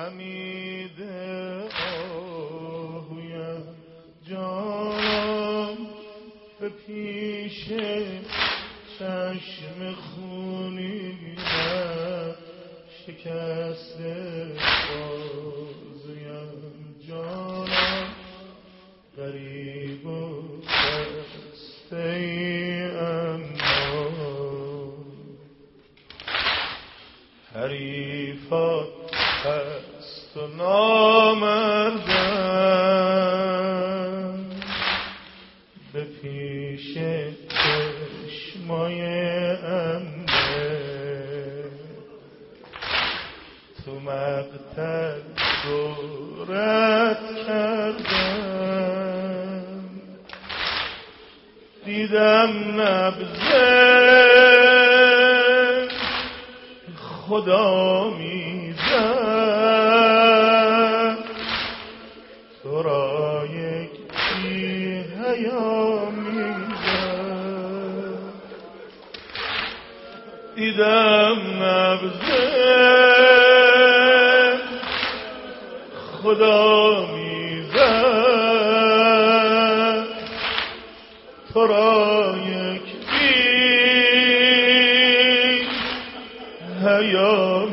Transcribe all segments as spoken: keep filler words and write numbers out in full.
خمیده آهویم جانم به پیش چشم خونی شکسته بازویم جانم غریب و خسته ای اما حریفات هست و نامردم به پیش چشمای انده تو مقتل دورت کردم دیدم نبضه خدا میزد تو را یک بی حیا میزد دیدم نبضه خدا میزد تو را یک بی حیا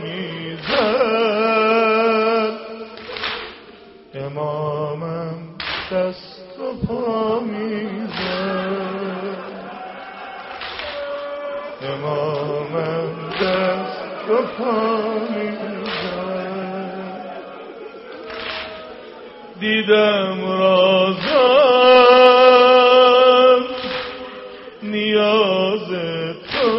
میزد امامم دست و پا میزد امامم دست و پا میزد دیدم رازم نیاز تو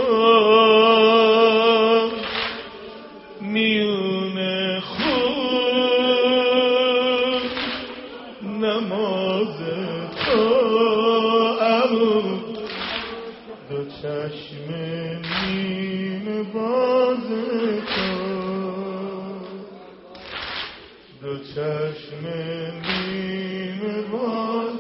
میونه خون نماز تو امو دو چشم نیم باز تو دو چشم نیم باز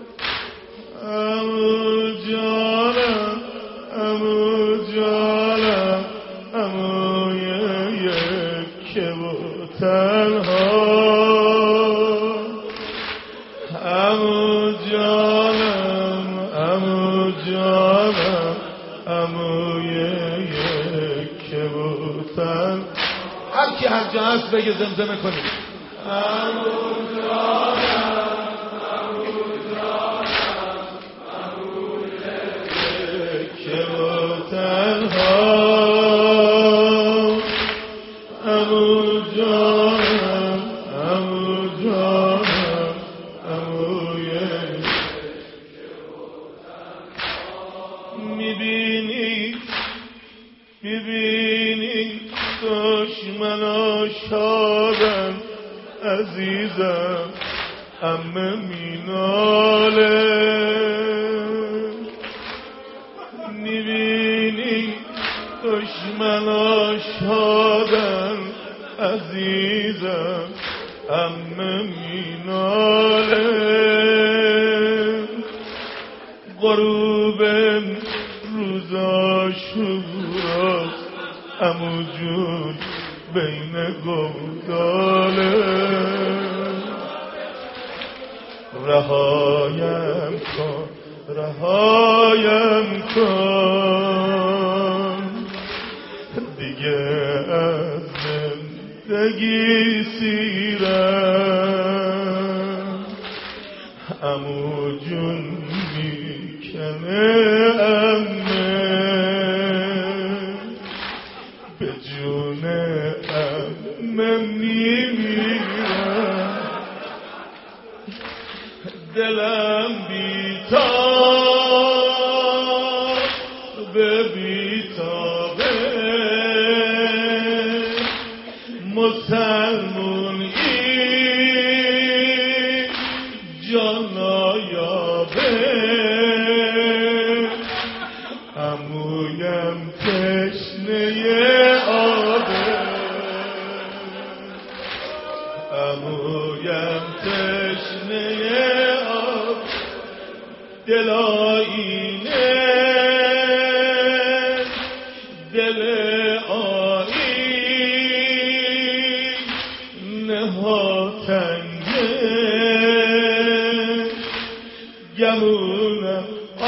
امو جانم امو جانم امو یکه و تنها امو جانم امو جانم امو یکه و تنها هر کی هر جا هست بگه زمزمه کنید امو جانم امو جانم امو یکه و تنها امو جانم امو جانم امو یکه و تنها میبینی میبینی دشمنا شادن عزیزم امه میناله میبینی دشمنا شادن عزیزم امه میناله غروب روزا شوراست امو جون بین گوداله رهایم کن رهایم کن دیگه از زندگی سیرم امو جون میکنه امه به جون امه میمیرم دلم بیتاب به بیتابه مسلمون این جان نایابه عمویم تشنه آبه عمویم تشنه آب دل آینه دل آینه تنگه گمونم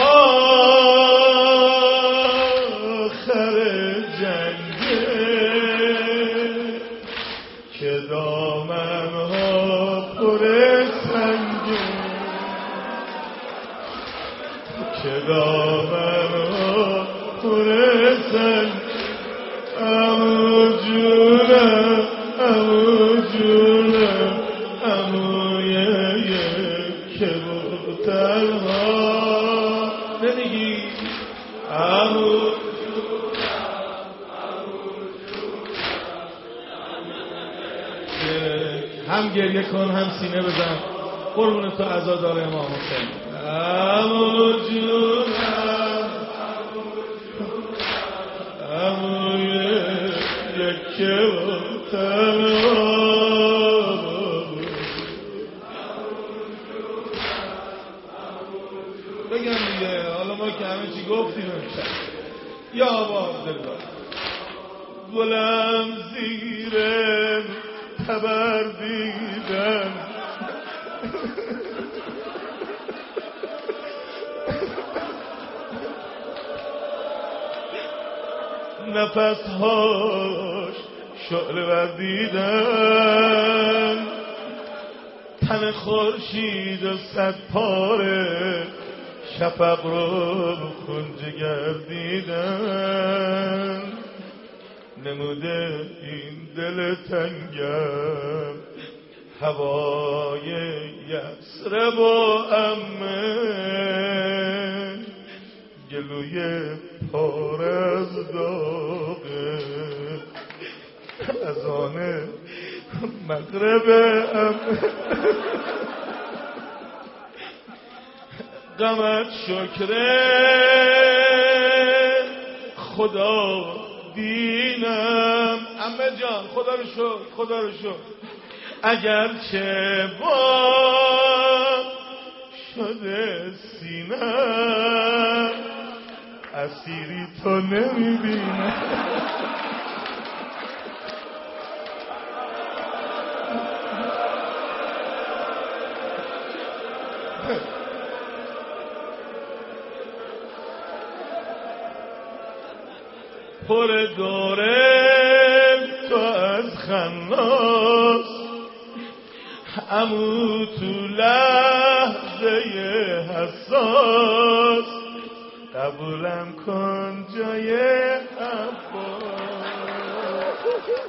آخر جنگه که دامنها پر سنگه که دامنها پر سنگه امو جونم امو جونم اموی که بود تنها نمیگی امو هم گریه کن هم سینه بزن قربون تو عزادار امام حسین امو جونم اموی که بود تنها بگم دیگه حالا ما که همه چی گفتیم امشب یا آباد دلبر گلم زیر تبر دیدن نفسهاش شعله وردیدن تن خورشید و صد پاره شفق رو کنج گردیدن نموده این دل تنگم هوای یسرب و امه گلوی پار از داغه از آن مغرب امه غمت شکره خدا دینم امه جان خدا رو شکر خدا رو شکر اگرچه با شده سینم اسیری تو نمیبینم پر دوره تو از خناس امو تو لحظه حساس قبولم کن جای عباس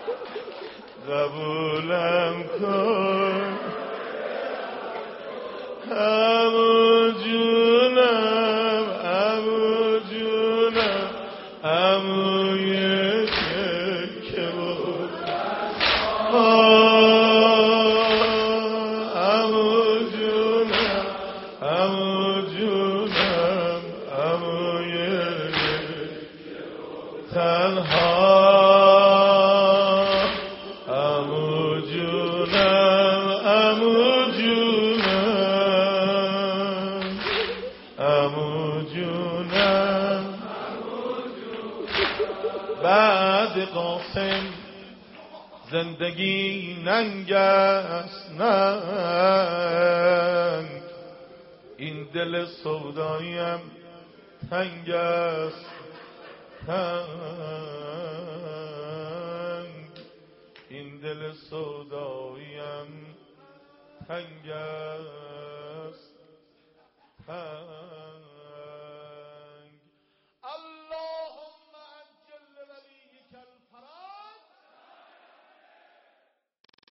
قبولم کن امو جونم امو جونم اموی که بود امو جونم امو جونم اموی تنها امو جونم امو جونم امو جونم بعد قاسم زندگی ننگ است ننگ این دل سوداییم تنگ است تنگ این دل سوداییم تنگ است تنگ